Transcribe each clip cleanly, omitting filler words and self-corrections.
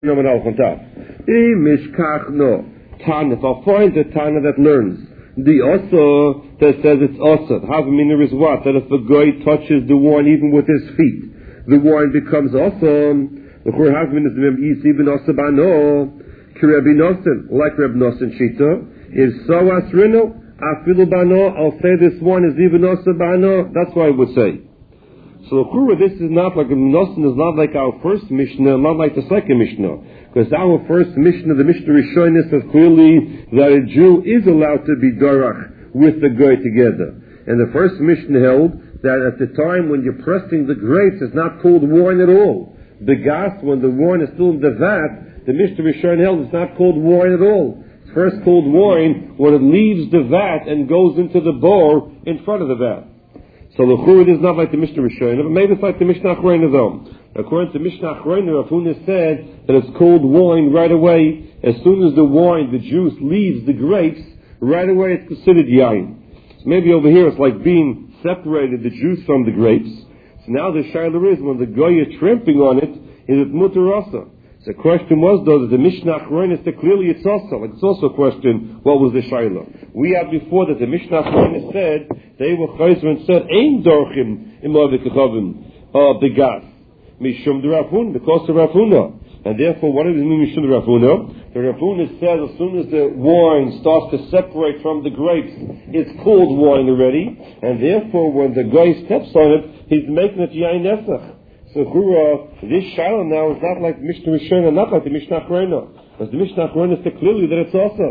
If I find a Tana that learns the also that says it's also, Havamina is what? That if a guy touches the wine even with his feet, the wine becomes awesome. The Chur Havamina is even also bano, Kirebi Nosen, like Reb Nosen Shita, is so asrino, afilu bano, I'll say this one is even also bano, that's what I would say. So the Chur, this is not like Reb Nosen, is not like our first Mishnah, not like the second Mishnah. Because our first Mishnah, the Mishnah Rishonim, says clearly that a Jew is allowed to be darach with the goy together. And the first Mishnah held that at the time when you're pressing the grapes, it's not called wine at all. The gas, when the wine is still in the vat, the Mishnah Rishonim held it's not called wine at all. It's first called wine when it leaves the vat and goes into the bowl in front of the vat. So the Churud is not like the Mishnah Rishonim, but maybe it's like the Mishnah Achronim though. According to Mishnah Achronim, Rav Huna said that it's called wine right away. As soon as the wine, the juice, leaves the grapes, right away it's considered yain. So maybe over here it's like being separated, the juice from the grapes. So now the shayla is, when the goy is tramping on it, is it mutar asa? So the question was though, that the Mishnah Achronim said clearly it's also. Like it's also a question, what was the shayla? We had before that the Mishnah Achronim said, they were chayzer and said, ein dorchim imavik chavim begas. Mishum de Rav Huna, because of Rav Huna. And therefore, what does it mean Mishum de Rav Huna? The Rav Huna says as soon as the wine starts to separate from the grapes, it's called wine already. And therefore, when the guy steps on it, he's making it yain nefach. So this shiloh now is not like Mishnah Rishon and not like the Mishnah Achronim. Because the Mishnah Achronim said clearly that it's also.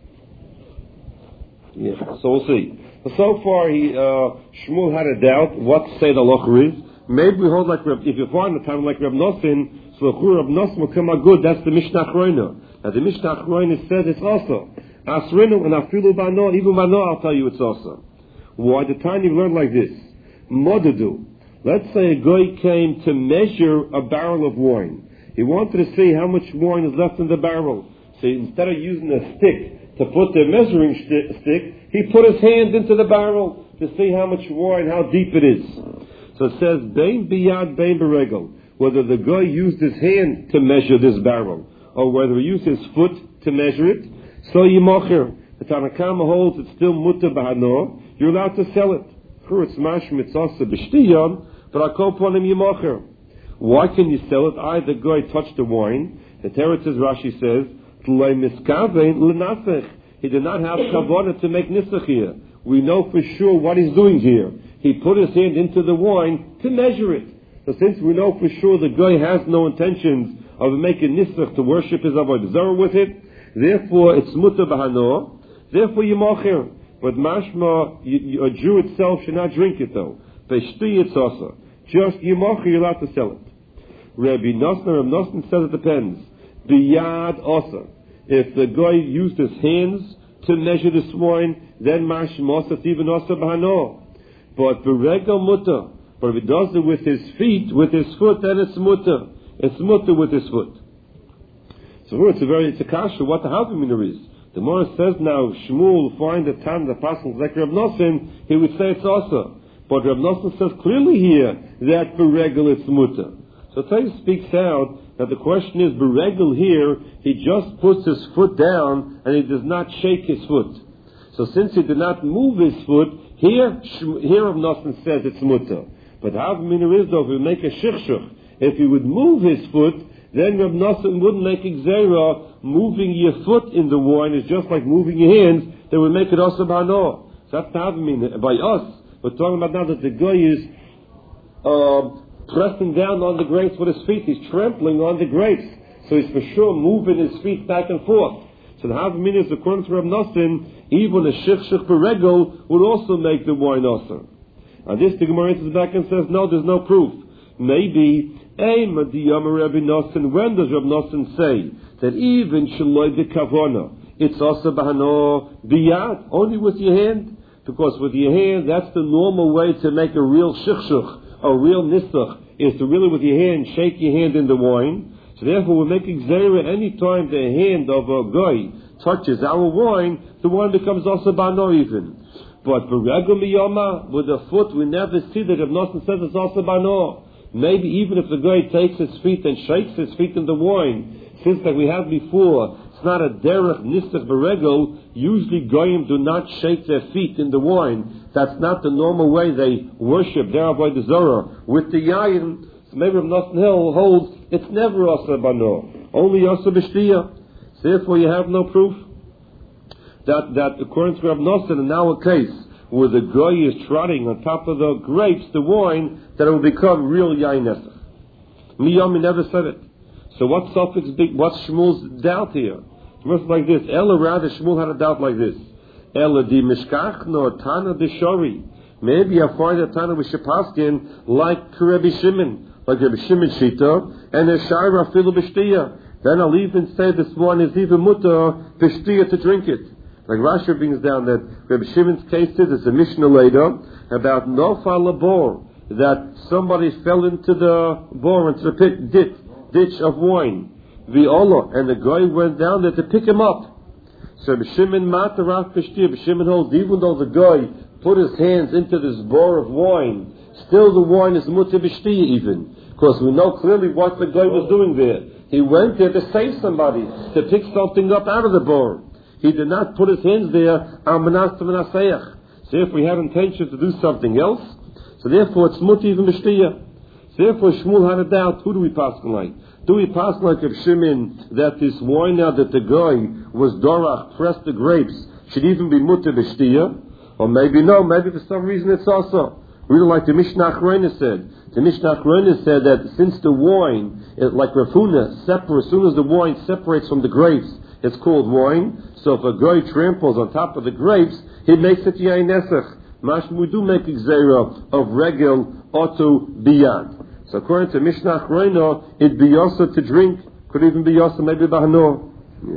Yeah, so we'll see. But so far, Shmuel had a doubt what to say the halacha is. Maybe we hold like if you find the time like Reb Nosen, so the Chur Reb Nosen will come out good. That's the Mishnah Achronim. Now the Mishnah Achronim says it's also asrinu and afilu bano, even bano. I'll tell you it's also. Why? The time you learn like this, modadu. Let's say a guy came to measure a barrel of wine. He wanted to see how much wine is left in the barrel. So instead of using a stick to put the measuring stick, he put his hand into the barrel to see how much wine, how deep it is. So it says, Bein biyad, bein beregel. Whether the guy used his hand to measure this barrel, or whether he used his foot to measure it, so yimocher. The Tanna Kama holds it's still mutter b'hano. You're allowed to sell it. It's mashma mitzasa b'shtiyam, but I call upon him yimocher. Why can you sell it? The guy touched the wine. The Teretz Rashi says, T'lei miskavein l'nasech. He did not have kavanah to make nisach here. We know for sure what he's doing here. He put his hand into the wine to measure it. So since we know for sure the guy has no intentions of making nisach to worship his avodah zarah with it, therefore it's mutar b'hano, therefore yimocher. But mashma, a Jew itself should not drink it though. V'shti it's also. Just yimocher, you're allowed to sell it. Rabbi Nosson says it depends. Biyad also. If the guy used his hands to measure this wine, then mashma it's even also b'hano. But b'regel mutter. But if he does it with his feet, with his foot, then it's mutter. It's mutter with his foot. So it's a kasha what the havamina is. The Gemara says now, Shmuel find the time the passage like Reb Nosen, he would say it's also. But Reb Nosen says clearly here that b'regel it's mutter. So Taisa speaks out that the question is b'regel here, he just puts his foot down and he does not shake his foot. So since he did not move his foot, here Reb Nosen says it's mutter. But havamina is though, if we make a shikshuk, if he would move his foot, then Reb Nosen wouldn't make exera. Moving your foot in the wine is just like moving your hands. They would make it also b'hano. So that's the havamina. By us, we're talking about now that the guy is pressing down on the grapes with his feet. He's trampling on the grapes. So he's for sure moving his feet back and forth. So the havamina is according to Reb Nosen, even a shikshuk b'regel would also make the wine also. And this the Gemara answers back and says, no, there's no proof. Maybe, when does Reb Nosen say that even shaloi de kavona, it's also b'hano biyad, only with your hand? Because with your hand, that's the normal way to make a real shikshuk, a real nisach, is to really with your hand shake your hand in the wine. So therefore we're making zera any time the hand of a guy touches our wine, the wine becomes also b'hano even. But b'regel miyama, with the foot, we never see that Reb Nosen says it's also b'hano. Maybe even if the guy takes his feet and shakes his feet in the wine, since like we had before, it's not a derech nisach beregel, usually goyim do not shake their feet in the wine. That's not the normal way they worship their avodah zarah with the yayin. So maybe Rav Nosson Hill holds it's never asa bano, only asa b'shtiyah. So therefore you have no proof that according to Rav Nosson, in our case, where the goy is trotting on top of the grapes, the wine, that it will become real yayin nesach. Miyami never said it. So what suffix big? What's Shmuel's doubt here? It must be like this. Ella rather Shmuel had a doubt like this. Ella di mishkach no tana de shori. Maybe I find a tana with Shepaskin like Rabbi Shimon, like Rabbi Shimon Shita, and a shaira filu b'shtiyah. Then I'll even say this one is even mutter b'shtiyah to drink it. Like Rashi brings down that Rabbi Shimon's case is a Mishnah later about nofal labor, that somebody fell into the bore, into the ditch of wine, v'olah, and the guy went down there to pick him up. So B'Shimon mataraf b'shtiyah, B'Shimon holds, even though the guy put his hands into this bore of wine, still the wine is mutar b'shtiyah even, because we know clearly what the guy was doing there. He went there to save somebody, to pick something up out of the bore. He did not put his hands there al manas to menaseyach. So if we have intention to do something else, so therefore it's mutar even b'shtiyah. So therefore Shmuel had a doubt, who do we pass like? Do we pass like Reb Shimon that this wine now that the guy was dorach, pressed the grapes, should even be mutar b'shtiyah? Or maybe no, maybe for some reason it's also. Really like the Mishnah Achrona said. The Mishnah Achrona said that since the wine, like Rav Huna, as soon as the wine separates from the grapes, it's called wine. So if a guy tramples on top of the grapes, he makes it yayin nesach. Mashma, we do make exera of regel otu biyad. So according to Mishnah Achrona, it'd be yasa to drink, could even be yasa maybe bahano. Yeah.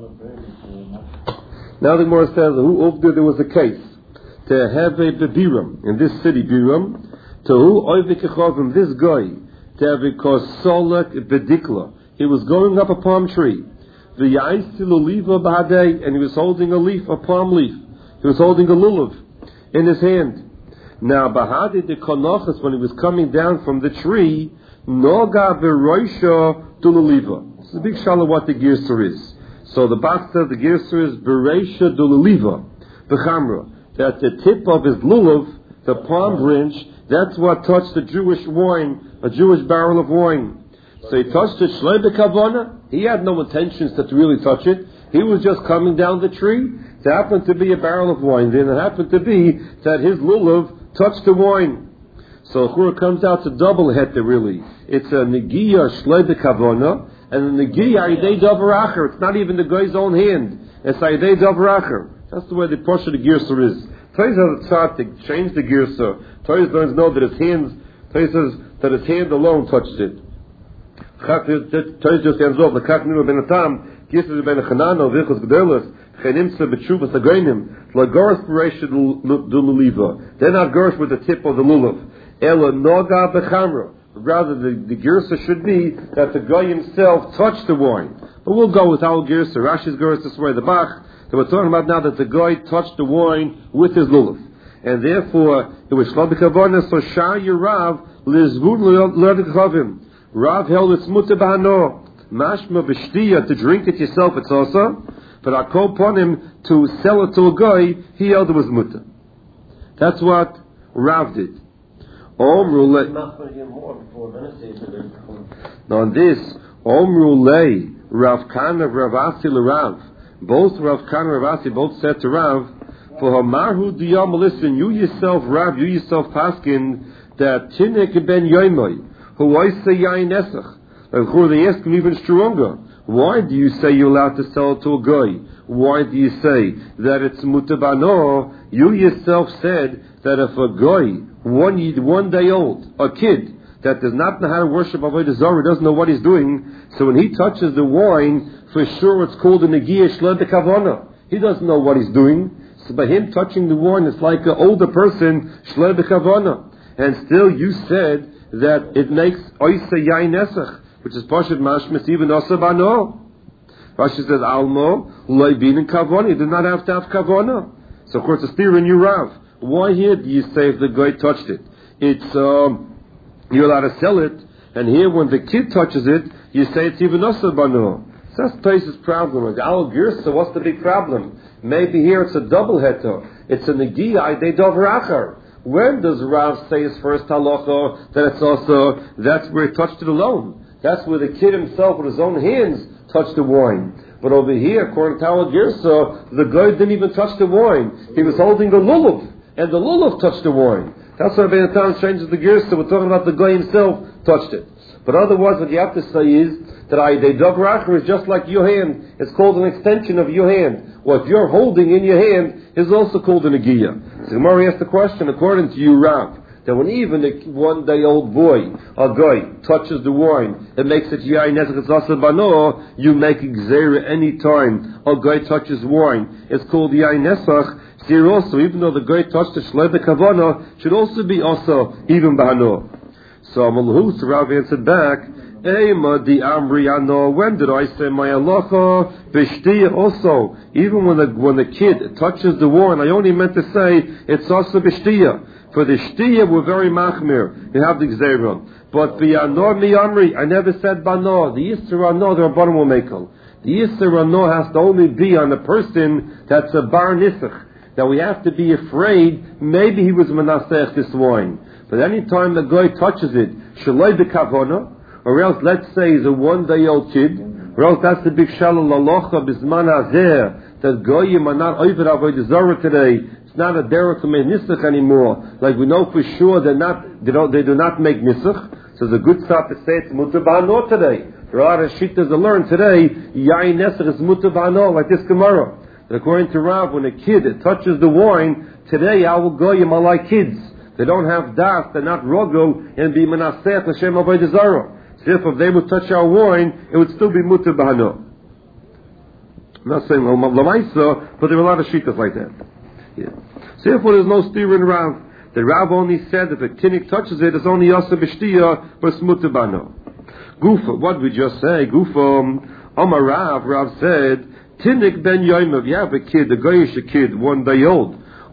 Now the Gemara says, who there was a case to have a Biram in this city, Biram, to who oivik this guy, to have a kosolek bedikla. He was going up a palm tree. And he was holding a leaf, a palm leaf. He was holding a lulav in his hand. Now, Bahadi de Konochas, when he was coming down from the tree, Noga Beroisha Dululiva. This is a big shalom what the Girsa is. So the Bach says the Girsa is Bereisha Dululiva, Bechamra. That the tip of his lulav, the palm branch, that's what touched the Jewish wine, a Jewish barrel of wine. So he touched it, Shlei B'Kavona. He had no intentions to really touch it. He was just coming down the tree. There happened to be a barrel of wine there, and it happened to be that his lulav touched the wine. So Chura comes out to double heta really. It's a Negiya Shlei B'Kavona, and the Negiya Aydei Davar Acher. It's not even the guy's own hand. It's Aydei Davar Acher. That's the way the portion of the Girsa is. Toys has a chart to change the Girsa. Toys doesn't know that his hands, Toys says that his hand alone touched it. Toys just ends off, the Kaknima ben Atam, Girsa ben Chanano, Vichos G'delis, Chanimsa b'Tshuvas Agreinim, Lagoras Bereisha Dululiva. They're not Gorish with the tip of the lulav. Ela Noga B'Chamra. Rather, the Girsa should be that the guy himself touched the wine. But we'll go with our Girsa. Rashi's Girsa this way, the Bach. So we're talking about now that the guy touched the wine with his lulav. And therefore, it was Shlei B'Kavona, so Shah Yerav, Lizvud L'Erdikhavim. Rav held it's mutar b'hano. Mashma b'shtiyah, to drink it yourself, it's also. But Akol upon him to sell it to a guy, he held it was mutar. That's what Rav did. Omru now on this, Omru lei, Rav Kana, Rav Asi l'Rav. Both Rav Kana and Rav Asi both said to Rav, for Hamarhu diyam, listen, you yourself, Rav, you yourself paskin, that Tinek ben Yoimoi, who I say yayin nesach. And they ask him even stronger. Why do you say you're allowed to sell it to a guy? Why do you say that it's mutar b'hano? You yourself said that if a guy, one day old, a kid, that does not know how to worship Avodah Zarah, doesn't know what he's doing, so when he touches the wine, for sure it's called a Negiya Shlei B'Kavona. He doesn't know what he's doing. So by him touching the wine, it's like an older person, Shlei B'Kavona. And still you said that it makes Oisa Yain Nesach, which is Pashut Mashmas, even Osa Bano. Rashi says, Almo, Leibin and Kavona. You do not have to have Kavona. So of course it's still in your Rav. Why here do you say if the guy touched it? It's, you're allowed to sell it, And here, when the kid touches it, you say it's even Asr Bano. So that's Taisa's problem. Like Al Girsa, what's the big problem? Maybe here it's a double heter. It's a Negiya, they Dover Achar. When does Rav say his first halacha that it's also, that's where he touched it alone? That's where the kid himself with his own hands touched the wine. But over here, according to Al Girsa, the guy didn't even touch the wine. He was holding the lulav, and the lulav touched the wine. That's why Ben Natan changes the Girsa. We're talking about the guy himself touched it. But otherwise, what you have to say is that the Dover is just like your hand. It's called an extension of your hand. What you're holding in your hand is also called a Negiya. So Gemara asked the question, according to you, Rav, that when even a one-day-old boy, a guy, touches the wine, it makes it Yain Nesach, it's Asr Bano, you make Gzeira any time a guy touches wine. It's called Yain Nesach. Here also, even though the guy touched the Shlei Kavana, should also be also even Bano. So Malhus, Rav answered back, Eima di Amri Ano, when did I say my halacha? B'shtiya also, even when the kid touches the wine, I only meant to say it's also b'shtiya. For the shtiya we're very machmir, you have the gzeira. But b'yano mi Amri, I never said bano. The Yisra Ano, the Rabbanim will make it. The Yisra Ano has to only be on a person that's a bar nisach. That we have to be afraid, maybe he was menasech this wine. But any time the guy touches it, shaloi b'kavona, or else let's say he's a one-day-old kid, or else that's the big shalom lalocha b'zman hazeh, that goyim are not over avodah zarah today. It's not a derech to make nisach anymore. Like we know for sure they do not make nisach. So it's a good start to say it's mutar b'hano today. There are a lot of shittas to learn today. Yain nesach is mutar b'hano, like this Gemara. According to Rav, when a kid touches the wine, today our goyim are like kids. They don't have das, they're not rogo, and be menasech l'shem avodah zarah. So if they would touch our wine, it would still be mutar b'hano. I'm not saying l'maisa, but there are a lot of shittas like that. Yeah. So therefore there's no steer in Rav. The Rav only said if a kinnik touches it, it's only yasa b'shtiya, but it's mutar b'hano. Gufa, what did we just say? Gufa, Amar Rav said, Tinnik ben Yoimov, you have a kid, a goyish kid, 1 day old.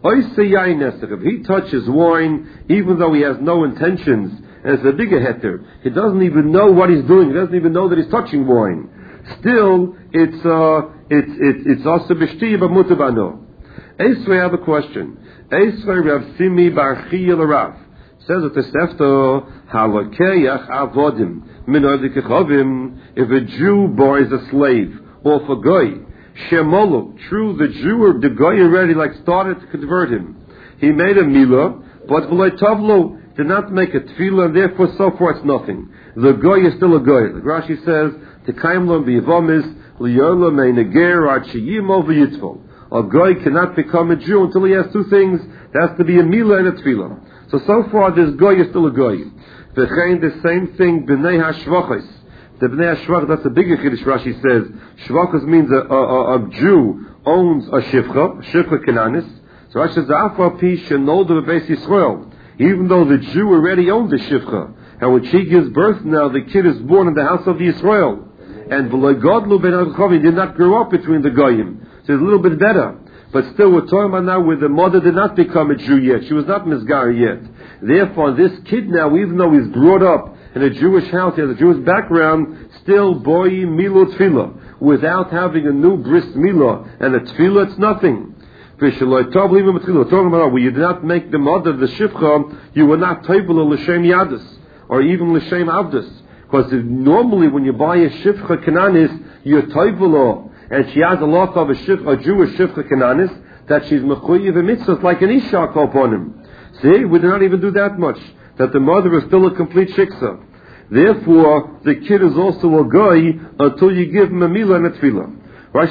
If he touches wine, even though he has no intentions, and it's a bigger heter, he doesn't even know what he's doing, he doesn't even know that he's touching wine. Still, it's also b'shtiya but mutar b'hano. Esrei, I have a question. Esrei Rav Simi bar Chiya l'Rav. Says at the Sefto, Halakeach avodim, min odikechovim, if a Jew buys a slave, or for goy, Shemolo, true, the Jew or the guy already started to convert him. He made a milah, but v'lo tavlo did not make a tefillah, and therefore so far it's nothing. The guy is still a guy. Like Rashi says, Tekaim lo b'yivomis liyola me'neger ad sheyimo v'yitzvol. A guy cannot become a Jew until he has 2 things. There has to be a milah and a tefillah. So far this guy is still a guy. V'chein the same thing b'nei hashvachos. The Bnei HaShvach, that's a bigger Kiddush, Rashi says. Shvachos means a Jew owns a Shivcha Kananis. So Rashi says, Afar Pi Shenolda B'Beis Yisrael. Even though the Jew already owns the Shivcha, and when she gives birth now, the kid is born in the house of the Yisrael. And V'lo Godlu Ben HaChavim did not grow up between the Goyim. So it's a little bit better. But still, we're talking about now where the mother did not become a Jew yet. She was not Mizgar yet. Therefore, this kid now, even though he's brought up in a Jewish house, he has a Jewish background, still boy milo tefillah. Without having a new bris milah and a tefillah, it's nothing. We're talking about where you did not make the mother the shivcha, you were not table l'shem yadis, or even l'shem avdis. Because normally when you buy a shivcha kananis, you're table, and she has a lot of a Jewish shivcha kananis, that she's mechuyev mitzvahs like an isha upon him. See, we did not even do that much. That the mother is still a complete shiksa. Therefore, the kid is also a guy until you give him a milah and a tefillah. Rashi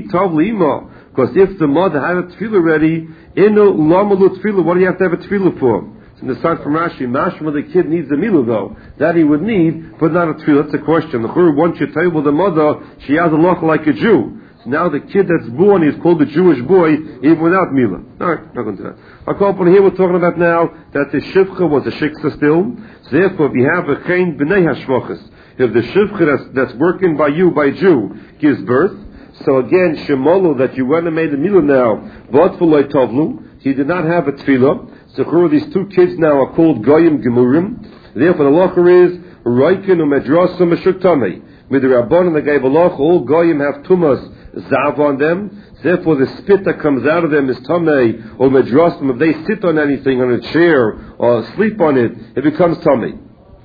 says, because if the mother had a tefillah ready, inu lamalu tefillah, what do you have to have a tefillah for? It's in the side from Rashi, mashma the kid needs a milah though. That he would need, but not a tefillah. That's a question. Once you table the mother, she has a loch like a Jew. So now the kid that's born is called a Jewish boy, even without milah. Alright, not going to do that. Here we're talking about now that the shivcha was a shiksa still. So therefore, if you have a chen b'nei hashvachas, if the shivcha that's working by you, by Jew, gives birth, so again, shemolo, that you went and made a milah now, but v'lo tovlu, he did not have a tefillah. So these 2 kids now are called goyim gemurim. Therefore, the halacha is, Roikin u'medrosa meshuktamei. With the Rabbanon that gave halacha, all goyim have tumas zav on them. Therefore, the spit that comes out of them is tamei or medrosim. If they sit on anything, on a chair or sleep on it, it becomes tamei.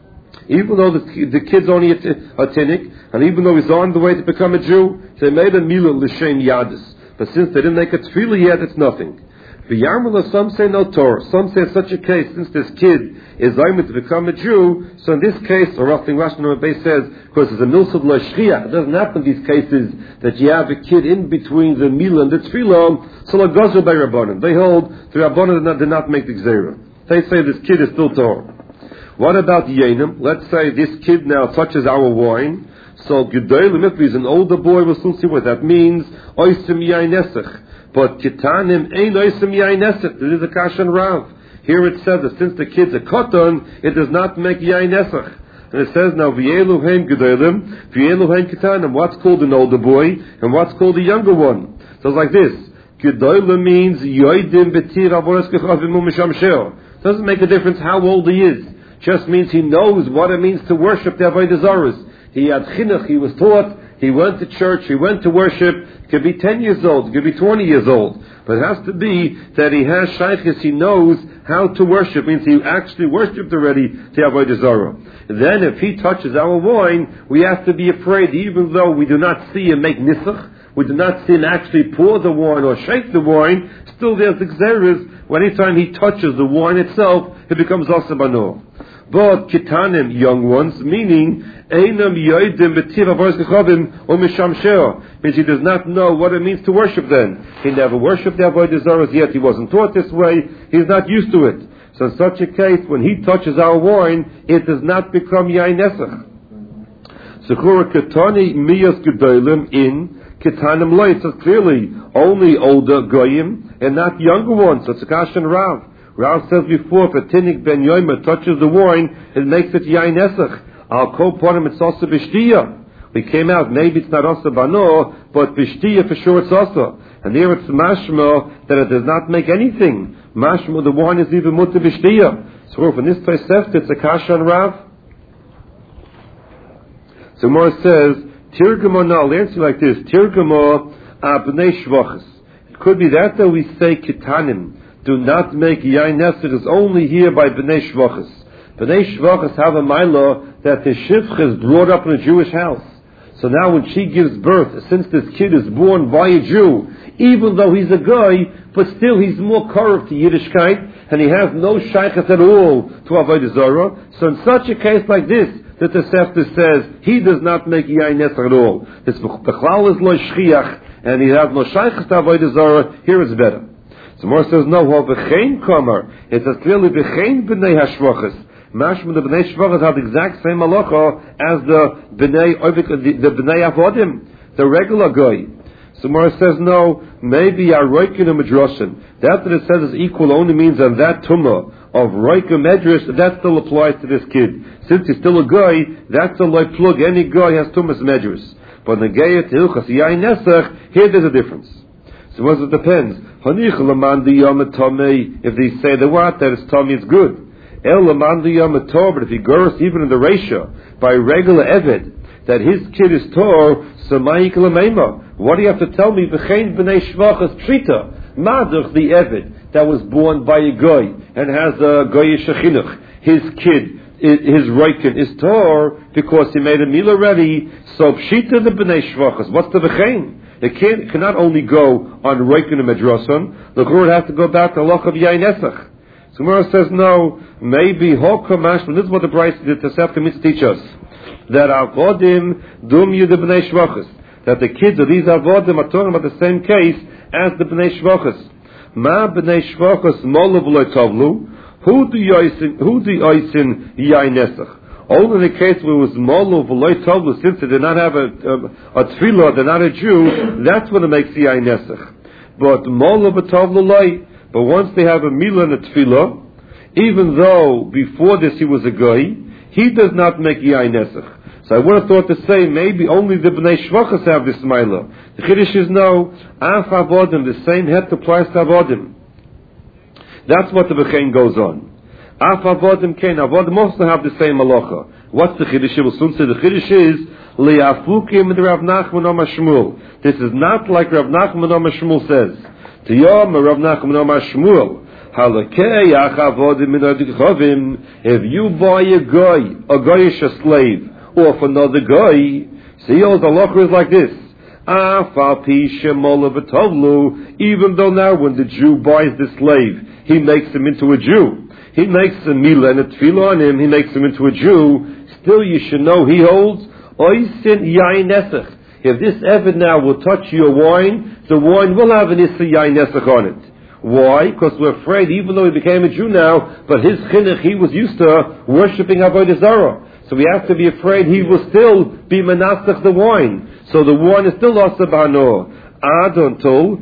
Even though the kid's only a tinnik, and even though he's on the way to become a Jew, they made a milah l'shem yadis. But since they didn't make a tefillah yet, it's nothing. V'yarmula, some say no Torah. Some say in such a case, since this kid is aimed to become a Jew, so in this case, or roughly Rashi Nambei says, because it's a milsud l'shchiyah, it doesn't happen in these cases that you have a kid in between the milah and the tefillah, so l'gazul by Rabbanan. They hold the Rabbanan did not make the gzeira. They say this kid is still Torah. What about Yenim? Let's say this kid now touches our wine. So Gedolim, if he's an older boy, we'll soon see what that means. Oisim yain nesach. But Kitanim ain't oisim yain nesach. There is a Kashan Rav. Here it says that since the kid's a Koton, it does not make yain nesach. And it says now, V'yelu heim Gedolim, V'yelu heim Kitanim. What's called an older boy, and what's called a younger one? So it's like this. Gedolim means Yoidim betir avoras kechavim u'misham sheo. Doesn't make a difference how old he is. Just means he knows what it means to worship the Avodah Zarah. He had chinuch, he was taught, he went to church, he went to worship. It could be 10 years old, it could be 20 years old. But it has to be that he has shaykhis, he knows how to worship, means he actually worshipped already the Avodah Zarah. Then if he touches our wine, we have to be afraid, even though we do not see him make nisach, we do not see him actually pour the wine or shake the wine, still there's the gzeres, when anytime he touches the wine itself, it becomes asa bano. But kitanim, young ones, meaning einam yoidim b'tiv avoros kechavim or misham sheo, means he does not know what it means to worship. Then he never worshipped the avodah zarah yet. He wasn't taught this way. He's not used to it. So in such a case, when he touches our wine, it does not become yain nesach. Sechura ketani miyas gedolim in kitanim loy. So clearly only older goyim and not younger ones. So it's a kashan rav. Rav says before, if a tinnik ben yomer touches the wine, it makes it yain nesach. Al kol ponim it's also b'shtiya. We came out, maybe it's not also bano, but b'shtiya for sure it's also. And here it's mashma that it does not make anything. Mashma, the wine is even mutter b'shtiya. So from this Tosefta, it's a kasha on Rav. So Gemara says, Tirgamo, no, I'll answer like this, Tirgamo abnei shvachas. It could be that though we say kitanim do not make yain nesach, is only here by bnei shvachas. Bnei shvachas have a mila that the shivcha is brought up in a Jewish house. So now when she gives birth, since this kid is born by a Jew, even though he's a guy, but still he's more korov to Yiddishkeit, and he has no shaykhs at all to Avodah Zarah. So in such a case like this, the Tosefta says, he does not make yain nesach at all. This bechlal is lo shchiach, and he has no shaykhs to Avodah Zarah. Here it's better. So Mor says, no, v'chein kamer. It says clearly, v'chein b'nei hashvachas. Mashma, the b'nei shvachas have the exact same halacha as the b'nei avodim, the regular guy. So Mor says, no, maybe aroikin and medrashin. That it says is equal only means that that tumah of roikin medrash, that still applies to this kid. Since he's still a guy, that's a like plug. Any guy has tumas medrash. But the gayet hilchas yain nesach, here there's a difference. So what it depends. If they say the what, that is tummy, it's good. But if he goes even in the ratio by regular eved, that his kid is tor, so what do you have to tell me? V'chein b'nei shvachas trita, maduch the eved that was born by a goy and has a goyish chinuch. His kid, his roikin is tor because he made a meal already. So pshita the b'nei shvachas. What's the v'chein? The kid cannot only go on roikin and medrason. The Lord has to go back to loch of yain nesach. So Gemara says no. Maybe hokamash. This is what the Tosefta means to teach us, that avodim dum yud b'nei shvachas. That the kids of these avodim are talking about the same case as the b'nei shvachas. Ma b'nei shvachas molav lo tavlu. Who do yoisin yain nesach? Only in the case where it was molav lo tavlu, since they did not have a tefillah, they're not a Jew. That's when it makes the yain nesach. But molav tavlu loy. But once they have a milah and a tefillah, even though before this he was a guy, he does not make yain nesach. So I would have thought to say maybe only the b'nei shvachas have this milah. The chiddush is no, af avodim, the same het applies to avodim. That's what the v'chein goes on. Af avodim kein, avodim also have the same halacha. What's the Chiddush? We'll soon say the Chiddush is Li'afukim Rav Nachman Omar Shmuel. This is not like Rav Nachman Omar Shmuel says. Tiyom Rav Nachman Omar Shmuel. If you buy a goyish a slave, or for another guy, see, the halacha is like this. Even though now when the Jew buys the slave, he makes him into a Jew. He makes a milah and a tefillah on him, he makes him into a Jew. Still you should know he holds oisin yain nesach. If this eved now will touch your wine, the wine will have an issa yain nesach on it. Why? Because we're afraid, even though he became a Jew now, but his chinuch, he was used to worshipping Avodah Zarah. So we have to be afraid he will still be menasach the wine. So the wine is still asa b'hanor. Until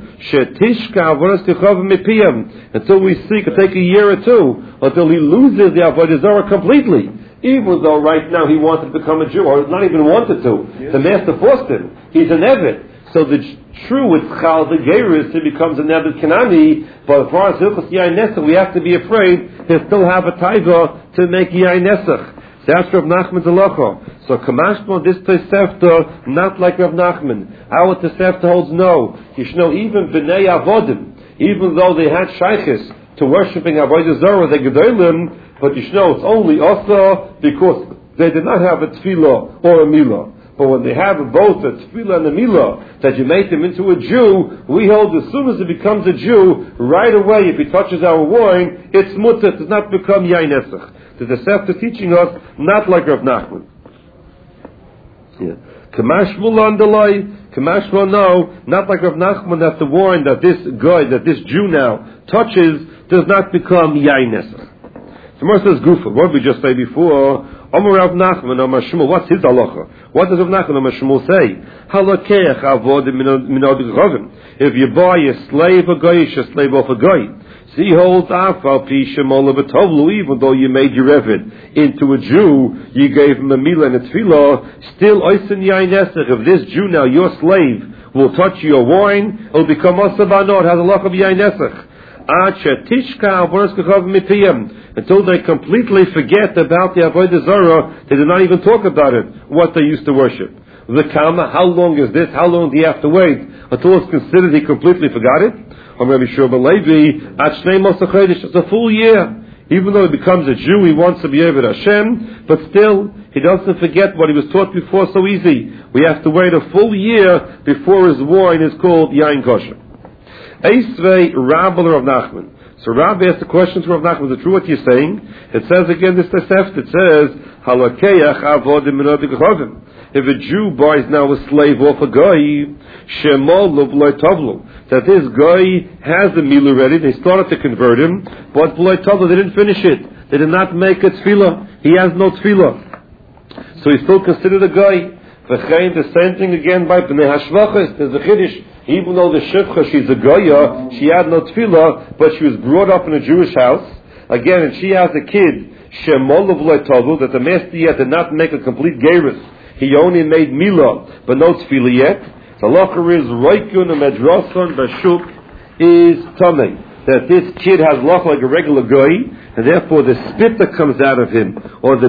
we see, it take a year or two, until he loses the Avodah Zarah completely. Even though right now he wanted to become a Jew, or not even wanted to. The master forced him. He's an Eved. So the true, it's Chal the Geirus, he becomes a Nebuch Kanani, but as far as Hilchos Yain Nesach, we have to be afraid he'll still have a taiva to make Yain Nesach. That's Rav Nachman's halacha. So Kamashma, this Tosefta, not like Rav Nachman. Our Tosefta holds no. You should know even B'nai Avodim, even though they had shaykhis to worshipping Avodah Zarah, they gedolim, but you should know it's only also because they did not have a tefillah or a milah. But when they have both a tefillah and a milah, that you make them into a Jew, we hold as soon as he becomes a Jew, right away, if he touches our wine, it's mutter, it does not become yain nesach. The Tosefta teaching us, not like Rav Nachman. Kamashmul underlie, Kamashmul no, not like Rav Nachman, that the wine that this guy, that this Jew now touches, does not become yain nesach. So Mar says Gufa, what did we just say before? Amar Rav Nachman, Amar Shmuel, what's his halacha? What does Rav Nachman, Amar Shmuel say? Halakeach avodim minod chavim. If you buy a slave, a goyish, a slave off a goy, so he holds afal pishem olav betovlu, even though you made your eved into a Jew, you gave him a milah and a tefillah, still oisin yain nesach. If this Jew now, your slave, will touch your wine, it'll become asabano, it has a loch of yain nesach. Until they completely forget about the Avodah Zarah, they do not even talk about it, what they used to worship. The Kama, how long is this? How long do you have to wait until it's considered he completely forgot it? It's a full year. Even though he becomes a Jew, he wants to be Eved Hashem, but still, he doesn't forget what he was taught before so easy. We have to wait a full year before his wine is called Yain Kosher. Eisvei Rabbi Rav Nachman. So Rabbi asked the question to Rav Nachman, is it true what you're saying? It says again this Tosefta, it says, Halakeach avodim minod chavim. If a Jew buys now a slave off a guy, Shemol B'loi Tovlu, that this guy has the milah ready, they started to convert him, but B'loi Tovlu, they didn't finish it. They did not make a tefillah. He has no tefillah. So he's still considered a guy. The same thing again by B'nei Hashvachas, there's the Chiddush. Even though the Shivcha, she's a Goya, she had no tefillah, but she was brought up in a Jewish house. Again, and she has a kid, Shemol V'loi Tovlu, that the master yet did not make a complete gerus. He only made milah, but no tefillah yet. The halacha is Roikun and Medrason Bashuk is Tamei. That this kid has halacha like a regular Goy, and therefore the spit that comes out of him, or the